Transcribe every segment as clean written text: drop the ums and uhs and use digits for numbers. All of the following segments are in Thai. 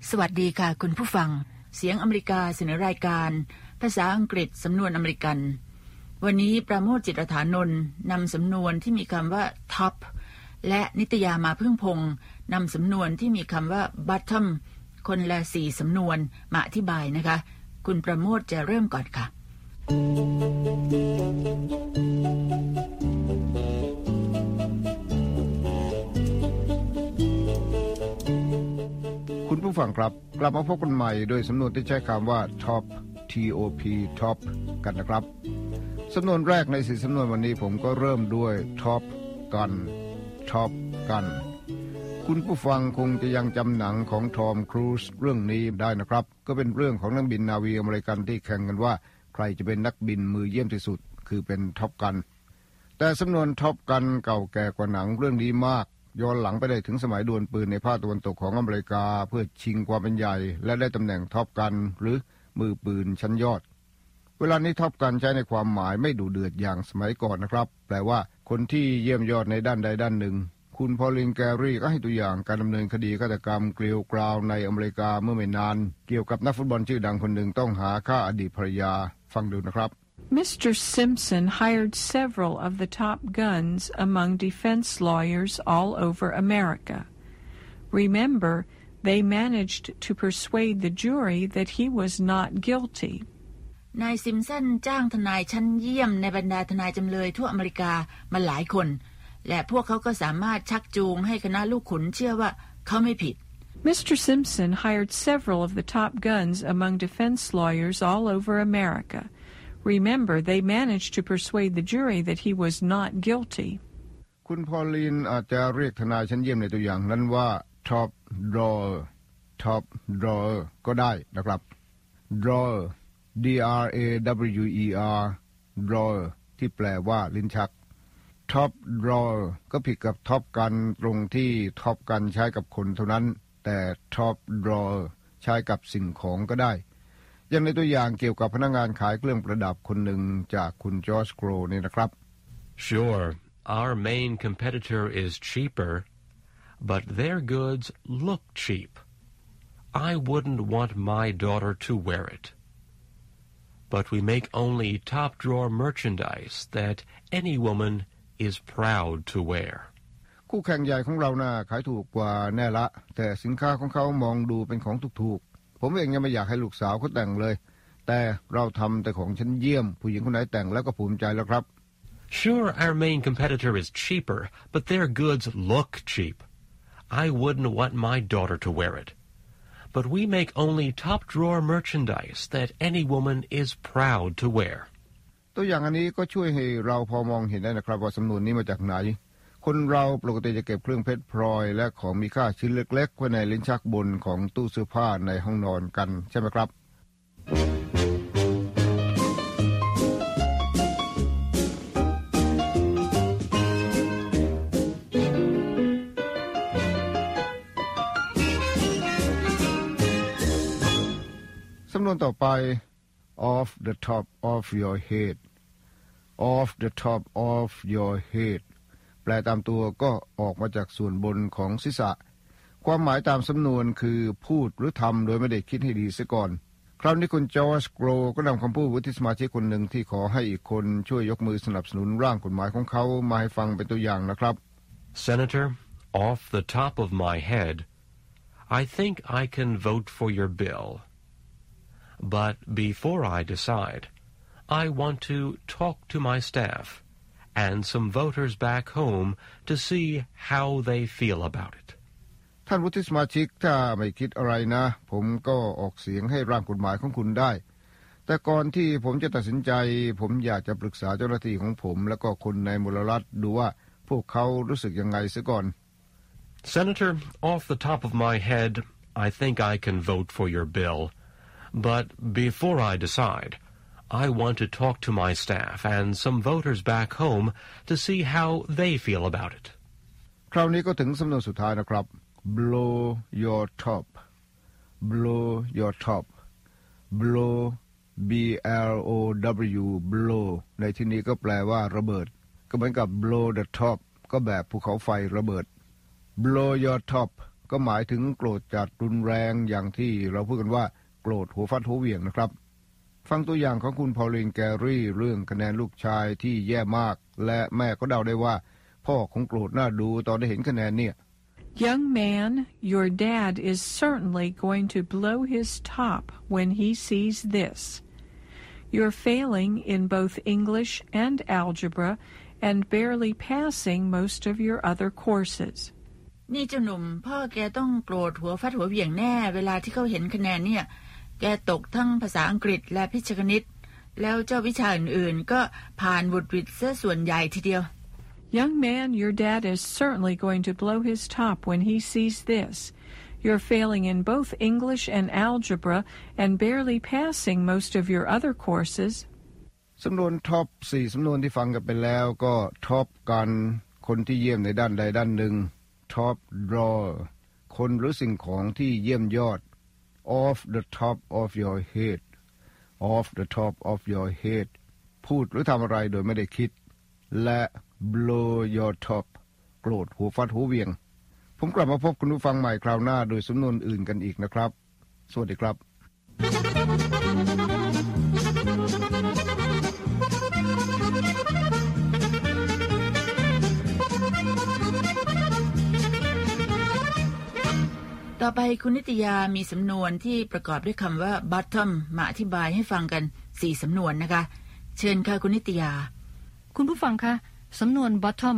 สวัสดีค่ะคุณผู้ฟังเสียงอเมริกาเสนอรายการภาษาอังกฤษสำนวนอเมริกันวันนี้ประโมทจิตรฐานนท์นำสำนวนที่มีคำว่า top และนิตยามาพึ่งพงษ์นำสำนวนที่มีคำว่า bottom คนละ4สำนวนมาอธิบายนะคะคุณประโมทจะเริ่มก่อนค่ะคุณผู้ฟังครับกลับมาพบกันใหม่โดยสำนวนที่ใช้คำว่า top top top กันนะครับสำนวนแรกใน4สำนวนวันนี้ผมก็เริ่มด้วย top gun top gun คุณผู้ฟังคงจะยังจำหนังของทอมครูซเรื่องนี้ได้นะครับก็เป็นเรื่องของนักบินนาวีอเมริกันที่แข่งกันว่าใครจะเป็นนักบินมือเยี่ยมที่สุดคือเป็นท็อปกันแต่สำนวนท็อปกันเก่าแก่กว่าหนังเรื่องนี้มากย้อนหลังไปได้ถึงสมัยดวลปืนในภาคตะวันตกของอเมริกาเพื่อชิงความเป็นใหญ่และได้ตำแหน่งท็อปกันหรือมือปืนชั้นยอดเวลานี้ท็อปกันใช้ในความหมายไม่ดุเดือดอย่างสมัยก่อนนะครับแปลว่าคนที่เยี่ยมยอดในด้านใดด้านหนึ่งคุณพอลินแกรี่ก็ให้ตัวอย่างการดำเนินคดีฆาตกรรมเกลียวกราวในอเมริกาเมื่อไม่นานเกี่ยวกับนักฟุตบอลชื่อดังคนหนึ่งต้องหาฆ่าอดีตภรรยาฟังดูนะครับ Mr. Simpson hired several of the top guns among defense lawyers all over America. Remember, they managed to persuade the jury that he was not guilty. นายซิมสันจ้างทนายชั้นเยี่ยมในบรรดาทนายจำเลยทั่วอเมริกามาหลายคนและพวกเขาก็สามารถชักจูงให้คณะลูกขุนเชื่อว่าเขาไม่ผิด Mr. Simpson hired several of the top guns among defense lawyers all over America.Remember, they managed to persuade the jury that he was not guilty. คุณพอลินอาจจะเรียกทนายชั้นเยี่ยมในตัวอย่างนั้นว่า top drawer top drawer ก็ได้นะครับ drawer d r a w e r drawer ที่แปลว่าลิ้นชัก top drawer ก็ผิดกับ top gun ตรงที่ top gun ใช้กับคนเท่านั้นแต่ top drawer ใช้กับสิ่งของก็ได้อย่างในตัวอย่างเกี่ยวกับพนักงานขายเครื่องประดับคนหนึ่งจากคุณจอร์จโกรนี่นะครับ Sure, our main competitor is cheaper, but their goods look cheap. I wouldn't want my daughter to wear it. But we make only top-drawer merchandise that any woman is proud to wear. คู่แข่งใหญ่ของเราน่ะขายถูกกว่าแน่ละแต่สินค้าของเขามองดูเป็นของถูกๆผมเองยังไม่อยากให้ลูกสาวเขาแต่งเลยแต่เราทำแต่ของชั้นเยี่ยมผู้หญิงคนไหนแต่งแล้วก็ภูมิใจแล้วครับ Sure, our main competitor is cheaper, but their goods look cheap. I wouldn't want my daughter to wear it. But we make only top-drawer merchandise that any woman is proud to wear. ตัวอย่างอันนี้ก็ช่วยให้เราพอมองเห็นได้นะครับว่าสำนวนนี้มาจากไหนคนเราปกติจะเก็บเครื่องเพชรพลอยและของมีค่าชิ้นเล็กๆไว้ในลิ้นชักบนของตู้เสื้อผ้าในห้องนอนกันใช่ไหมครับสำนวนต่อไป off the top of your head off the top of your head แปลตามตัวก็ออกมาจากส่วนบนของศีรษะความหมายตามสำนวนคือพูดหรือทำโดยไม่ได้คิดให้ดีเสียก่อนคราวนี้คุณจอร์จโกรก็นำคำพูดวุฒิสมาชิกคนหนึ่งที่ขอให้อีกคนช่วยยกมือสนับสนุนร่างกฎหมายของเขามาให้ฟังเป็นตัวอย่างนะครับ Senator, off the top of my head, I think I can vote for your bill. But before I decide, I want to talk to my staff.and some voters back home to see how they feel about it. ท่านวุฒิสมาชิกถ้าไม่คิดอะไรนะผมก็ออกเสียงให้ร่างกฎหมายของคุณได้แต่ก่อนที่ผมจะตัดสินใจผมอยากจะปรึกษาเจ้าหน้าที่ของผมและก็คนในมลรัฐดูว่าพวกเขารู้สึกยังไงเสียก่อน Senator, off the top of my head, I think I can vote for your bill. But before I decide,I want to talk to my staff and some voters back home to see how they feel about it. คราวนี้ก็ถึงสำนวนสุดท้ายนะครับ blow your top blow your top blow b l o w blow ในที่นี้ก็แปลว่าระเบิดก็เหมือนกับ blow the top ก็แบบภูเขาไฟระเบิด blow your top ก็หมายถึงโกรธจัดรุนแรงอย่างที่เราพูดกันว่าโกรธหัวฟัดหัวเหวี่ยงนะครับฟังตัวอย่างของคุณพอลินแกรี่เรื่องคะแนนลูกชายที่แย่มากและแม่ก็เดาได้ว่าพ่อคงโกรธน่าดูตอนได้เห็นคะแนนเนี่ย Young man, your dad is certainly going to blow his top when he sees this. You're failing in both English and algebra and barely passing most of your other courses. นี่เจ้าหนุ่มพ่อแกต้องโกรธหัวฟัดหัวเหวี่ยงแน่เวลาที่เขาเห็นคะแนนเนี่ยแกตกทั้งภาษาอังกฤษและพิชคณิตแล้วเจ้าวิชาอื่นๆก็ผ่านบุดวิดซะส่วนใหญ่ทีเดียว Young man, your dad is certainly going to blow his top when he sees this. You're failing in both English and algebra and barely passing most of your other courses. สำนวนท็อป4สำนวนที่ฟังกันไปแล้วก็ท็อปกันคนที่เยี่ยมในด้านใดด้านหนึ่งท็อปดรอคนหรือสิ่งของที่เยี่ยมยอด off the top of your head off the top of your head พูดหรือทำอะไรโดยไม่ได้คิดและ blow your top โกรธหัวฟัดหัวเหวี่ยงผมกลับมาพบคุณผู้ฟังใหม่คราวหน้าโดยสำนวนอื่นกันอีกนะครับสวัสดีครับต่อไปคุณนิตยามีสำนวนที่ประกอบด้วยคำว่า bottom มาอธิบายให้ฟังกัน4สำนวนนะคะเชิญค่ะคุณนิตยาคุณผู้ฟังคะสำนวน bottom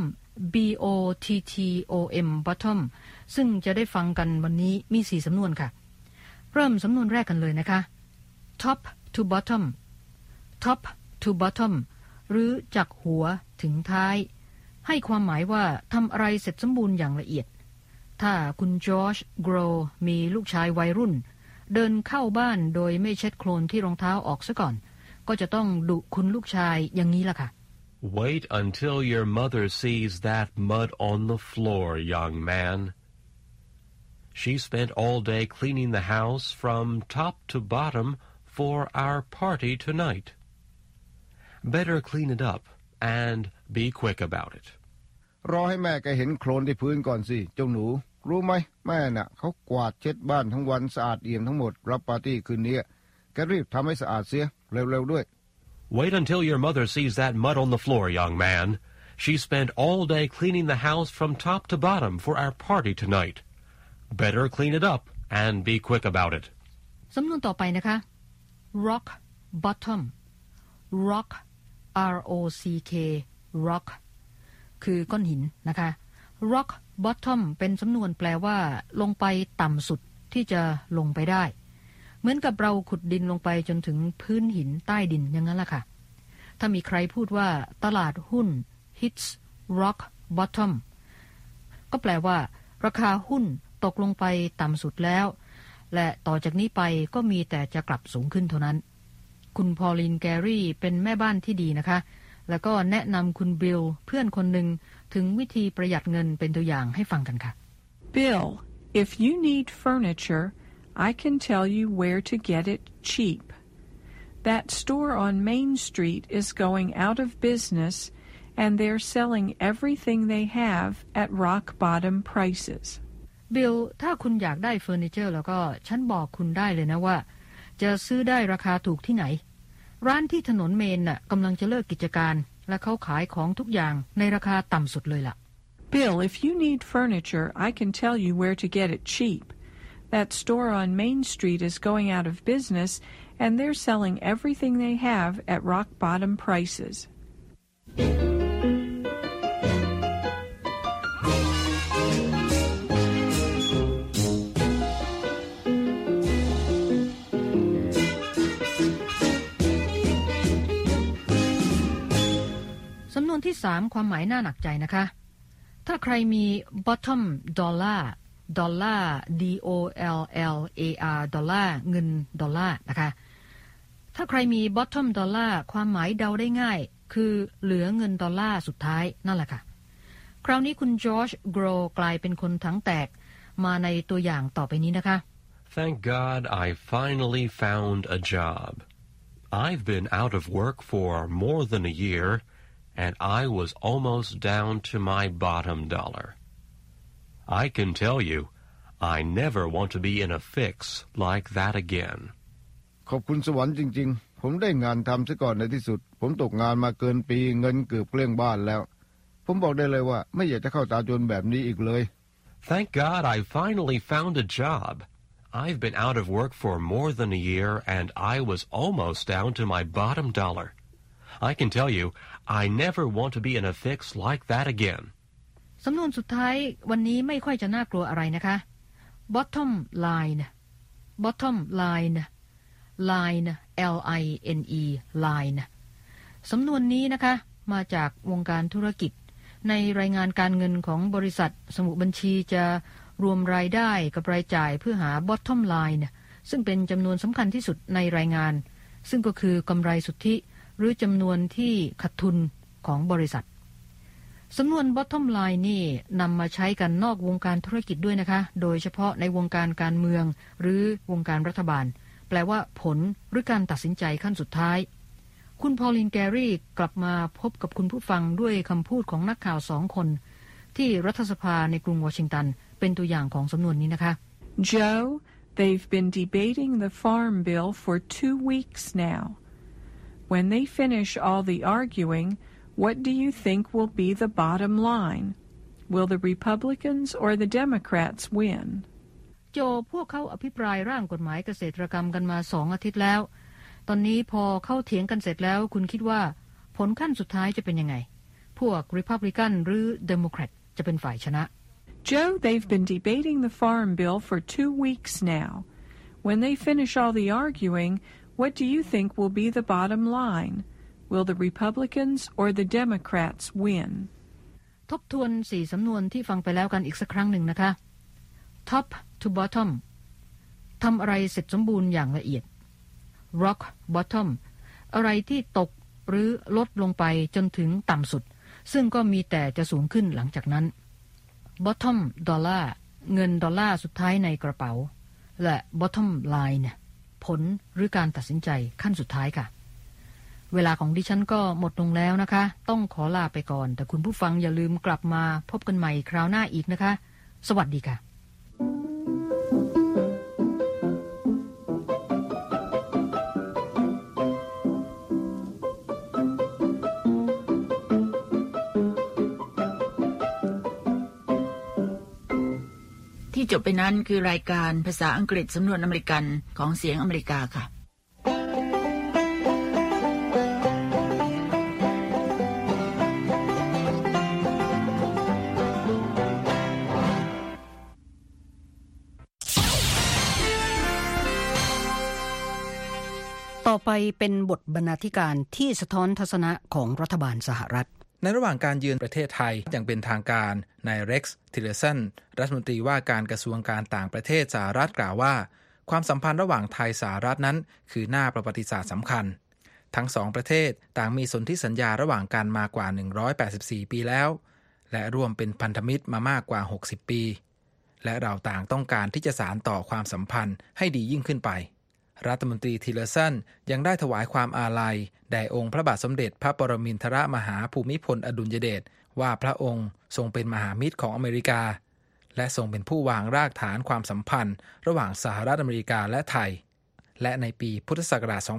B-O-T-T-O-M bottom ซึ่งจะได้ฟังกันวันนี้มี4สำนวนค่ะเริ่มสำนวนแรกกันเลยนะคะ top to bottom top to bottom หรือจากหัวถึงท้ายให้ความหมายว่าทำอะไรเสร็จสมบูรณ์อย่างละเอียดถ้าคุณจอร์จโกรมีลูกชายวัยรุ่นเดินเข้าบ้านโดยไม่เช็ดโคลนที่รองเท้าออกซะก่อนก็จะต้องดุคุณลูกชายอย่างนี้ล่ะค่ะ Wait until your mother sees that mud on the floor, young man. She spent all day cleaning the house from top to bottom for our party tonight. Better clean it up and be quick about it. รอให้แม่แกเห็นโคลนที่พื้นก่อนสิเจ้าหนูรู้ไหมแม่น่ะเขากวาดเช็ดบ้านทั้งวันสะอาดเอี่ยมทั้งหมดรับปาร์ตี้คืนนี้แกรีบทำให้สะอาดเสียเร็วๆด้วย Wait until your mother sees that mud on the floor, young man. She spent all day cleaning the house from top to bottom for our party tonight. Better clean it up and be quick about it. สำนวนต่อไปนะคะ rock bottom rock R-O-C-K rock คือก้อนหินนะคะ rock bottom เป็นสำนวนแปลว่าลงไปต่ำสุดที่จะลงไปได้เหมือนกับเราขุดดินลงไปจนถึงพื้นหินใต้ดินอย่างนั้นล่ะค่ะถ้ามีใครพูดว่าตลาดหุ้น hits rock bottom ก็แปลว่าราคาหุ้นตกลงไปต่ำสุดแล้วและต่อจากนี้ไปก็มีแต่จะกลับสูงขึ้นเท่านั้นคุณพอลินแกรี่เป็นแม่บ้านที่ดีนะคะแล้วก็แนะนำคุณบิลเพื่อนคนหนึ่งถึงวิธีประหยัดเงินเป็นตัวอย่างให้ฟังกันค่ะ Bill, if you need furniture, I can tell you where to get it cheap. That store on Main Street is going out of business, and they're selling everything they have at rock-bottom prices. Bill ถ้าคุณอยากได้เฟอร์นิเจอร์แล้วก็ฉันบอกคุณได้เลยนะว่าจะซื้อได้ราคาถูกที่ไหนร้านที่ถนนเมนน่ะกำลังจะเลิกกิจการและเขาขายของทุกอย่างในราคาต่ำสุดเลยล่ะ Bill, if you need furniture, I can tell you where to get it cheap. That store on Main Street is going out of business, and they're selling everything they have at rock-bottom prices. สำนวนที่3ความหมายน่าหนักใจนะคะถ้าใครมี bottom dollar dollar D-O-L-L-A-R dollar เงินดอลลาร์นะคะถ้าใครมี bottom dollar ความหมายเดาได้ง่ายคือเหลือเงินดอลลาร์สุดท้ายนั่นแหละค่ะคราวนี้คุณจอร์จโกรกลายเป็นคนถังแตกมาในตัวอย่างต่อไปนี้นะคะ Thank God I finally found a job. I've been out of work for more than a year, and I was almost down to my bottom dollar. I can tell you, I never want to be in a fix like that again. ขอบคุณสวรรค์จริงๆผมได้งานทำซะก่อนในที่สุดผมตกงานมาเกินปีเงินเกือบเกลี้ยงบ้านแล้วผมบอกได้เลยว่าไม่อยากจะเข้าตาจนแบบนี้อีกเลย Thank God I finally found a job. I've been out of work for more than a year and I was almost down to my bottom dollar. I can tell you, I never want to be in a fix like that again. สำนวนสุดท้ายวันนี้ไม่ค่อยจะน่ากลัวอะไรนะคะ bottom line bottom line line L-I-N-E line สำนวนนี้นะคะมาจากวงการธุรกิจในรายงานการเงินของบริษัทสมุดบัญชีจะรวมรายได้กับรายจ่ายเพื่อหา bottom line ซึ่งเป็นจำนวนสำคัญที่สุดในรายงานซึ่งก็คือกำไรสุทธิหรือจำนวนที่ขาดทุนของบริษัทสำนวน bottom line นี่นำมาใช้กันนอกวงการธุรกิจด้วยนะคะโดยเฉพาะในวงการการเมืองหรือวงการรัฐบาลแปลว่าผลหรือการตัดสินใจขั้นสุดท้ายคุณพอลินแกรี่กลับมาพบกับคุณผู้ฟังด้วยคำพูดของนักข่าว2 คนที่รัฐสภาในกรุงวอชิงตันเป็นตัวอย่างของสำนวนนี้นะคะ Joe, they've been debating the farm bill for 2 weeks now. When they finish all the arguing, what do you think will be the bottom line? Will the Republicans or the Democrats win? โจพวกเขาอภิปรายร่างกฎหมายเกษตรกรรมกันมา2 อาทิตย์แล้วตอนนี้พอเข้าเถียงกันเสร็จแล้วคุณคิดว่าผลขั้นสุดท้ายจะเป็นยังไงพวก Republican หรือ Democrat จะเป็นฝ่ายชนะ Joe, they've been debating the farm bill for 2 weeks now. When they finish all the arguing, what do you think will be the bottom line? Will the Republicans or the Democrats win? ทบทวน4 สำนวนที่ฟังไปแล้วกันอีกสักครั้งหนึ่งนะคะ Top to bottom ทำอะไรเสร็จสมบูรณ์อย่างละเอียด Rock bottom อะไรที่ตกหรือลดลงไปจนถึงต่ำสุดซึ่งก็มีแต่จะสูงขึ้นหลังจากนั้น Bottom dollar เงินดอลลาร์สุดท้ายในกระเป๋าและ Bottom line ผลหรือการตัดสินใจขั้นสุดท้ายค่ะเวลาของดิฉันก็หมดลงแล้วนะคะต้องขอลาไปก่อนแต่คุณผู้ฟังอย่าลืมกลับมาพบกันใหม่คราวหน้าอีกนะคะสวัสดีค่ะที่จบไปนั้นคือรายการภาษาอังกฤษสำนวนอเมริกันของเสียงอเมริกาค่ะต่อไปเป็นบทบรรณาธิการที่สะท้อนทัศนะของรัฐบาลสหรัฐในระหว่างการเยือนประเทศไทยอย่างเป็นทางการนายเร็กซ์ ทิลเลอร์สันรัฐมนตรีว่าการกระทรวงการต่างประเทศสหรัฐกล่าวว่าความสัมพันธ์ระหว่างไทยสหรัฐนั้นคือหน้าประวัติศาสตร์สำคัญทั้งสองประเทศต่างมีสนธิสัญญาระหว่างกันมากว่า184ปีแล้วและร่วมเป็นพันธมิตรมามากกว่า60ปีและเราต่างต้องการที่จะสานต่อความสัมพันธ์ให้ดียิ่งขึ้นไปรัฐมนตรีทิลเลอร์สันยังได้ถวายความอาลัยแด่องค์พระบาทสมเด็จพระปรมินทรมหาภูมิพลอดุลยเดชว่าพระองค์ทรงเป็นมหามิตรของอเมริกาและทรงเป็นผู้วางรากฐานความสัมพันธ์ระหว่างสหรัฐอเมริกาและไทยและในปีพุทธศักราช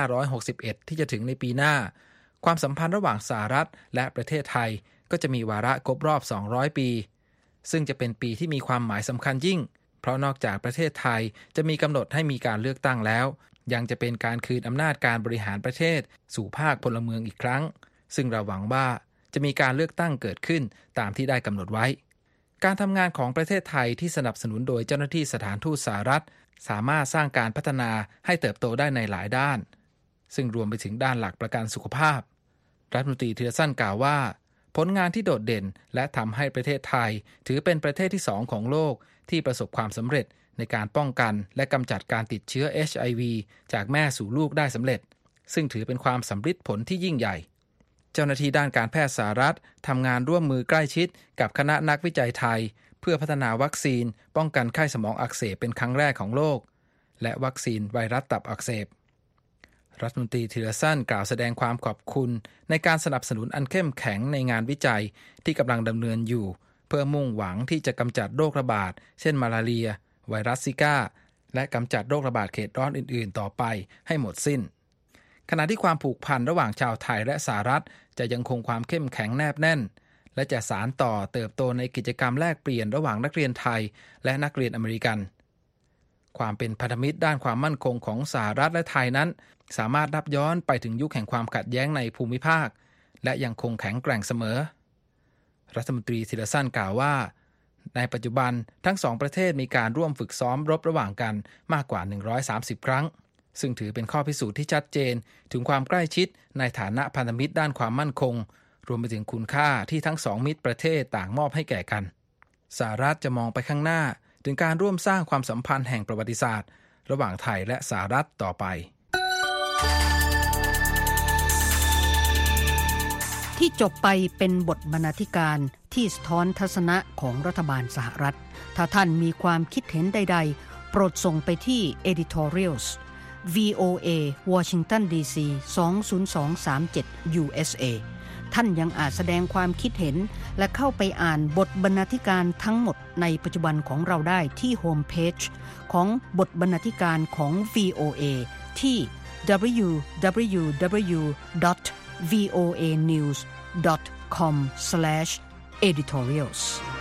2561 ที่จะถึงในปีหน้าความสัมพันธ์ระหว่างสหรัฐและประเทศไทยก็จะมีวาระครบรอบ200ปีซึ่งจะเป็นปีที่มีความหมายสำคัญยิ่งเพราะนอกจากประเทศไทยจะมีกำหนดให้มีการเลือกตั้งแล้วยังจะเป็นการคืนอำนาจการบริหารประเทศสู่ภาคพลเมืองอีกครั้งซึ่งเราหวังว่าจะมีการเลือกตั้งเกิดขึ้นตามที่ได้กำหนดไว้การทำงานของประเทศไทยที่สนับสนุนโดยเจ้าหน้าที่สถานทูตสหรัฐสามารถสร้างการพัฒนาให้เติบโตได้ในหลายด้านซึ่งรวมไปถึงด้านหลักประกันสุขภาพรัฐมนตรีทิลเลอร์สันกล่าวว่าผลงานที่โดดเด่นและทำให้ประเทศไทยถือเป็นประเทศที่2ของโลกที่ประสบความสำเร็จในการป้องกันและกำจัดการติดเชื้อ HIV จากแม่สู่ลูกได้สำเร็จซึ่งถือเป็นความสำฤทธิ์ผลที่ยิ่งใหญ่เจ้าหน้าที่ด้านการแพทย์สหรัฐทำงานร่วมมือใกล้ชิดกับคณะนักวิจัยไทยเพื่อพัฒนาวัคซีนป้องกันไข้สมองอักเสบเป็นครั้งแรกของโลกและวัคซีนไวรัสตับอักเสบรัฐมนตรีทิลเลอร์สันกล่าวแสดงความขอบคุณในการสนับสนุนอันเข้มแข็งในงานวิจัยที่กำลังดำเนินอยู่เพื่อมุ่งหวังที่จะกำจัดโรคระบาดเช่นมาลาเรียไวรัสซิก้าและกำจัดโรคระบาดเขตร้อนอื่นๆต่อไปให้หมดสิ้นขณะที่ความผูกพันระหว่างชาวไทยและสหรัฐจะยังคงความเข้มแข็งแนบแน่นและจะสานต่อเติบโตในกิจกรรมแลกเปลี่ยนระหว่างนักเรียนไทยและนักเรียนอเมริกันความเป็นพันธมิตรด้านความมั่นคงของสหรัฐและไทยนั้นสามารถนับย้อนไปถึงยุคแห่งความขัดแย้งในภูมิภาคและยังคงแข็งแกร่งเสมอรัฐมนตรีทิลเลอร์สันกล่าวว่าในปัจจุบันทั้งสองประเทศมีการร่วมฝึกซ้อมรบระหว่างกันมากกว่า130ครั้งซึ่งถือเป็นข้อพิสูจน์ที่ชัดเจนถึงความใกล้ชิดในฐานะพันธมิตรด้านความมั่นคงรวมไปถึงคุณค่าที่ทั้งสองมิตรประเทศต่างมอบให้แก่กันสหรัฐจะมองไปข้างหน้าถึงการร่วมสร้างความสัมพันธ์แห่งประวัติศาสตร์ระหว่างไทยและสหรัฐต่อไปที่จบไปเป็นบทบรรณาธิการที่สะท้อนทัศนะของรัฐบาลสหรัฐถ้าท่านมีความคิดเห็นใดๆโปรดส่งไปที่ editorials VOA Washington DC 20237 USA ท่านยังอาจแสดงความคิดเห็นและเข้าไปอ่านบทบรรณาธิการทั้งหมดในปัจจุบันของเราได้ที่โฮมเพจของบทบรรณาธิการของ VOA ที่ www.voanews.com/editorials